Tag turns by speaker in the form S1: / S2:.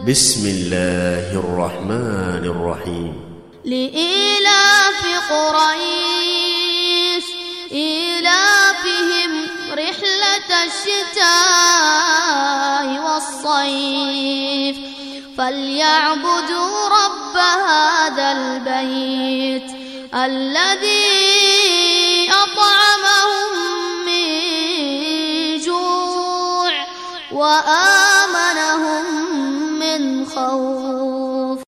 S1: بسم الله الرحمن الرحيم.
S2: لإيلاف قريش إيلافهم رحلة الشتاء والصيف فليعبدوا رب هذا البيت الذي أطعمهم من جوع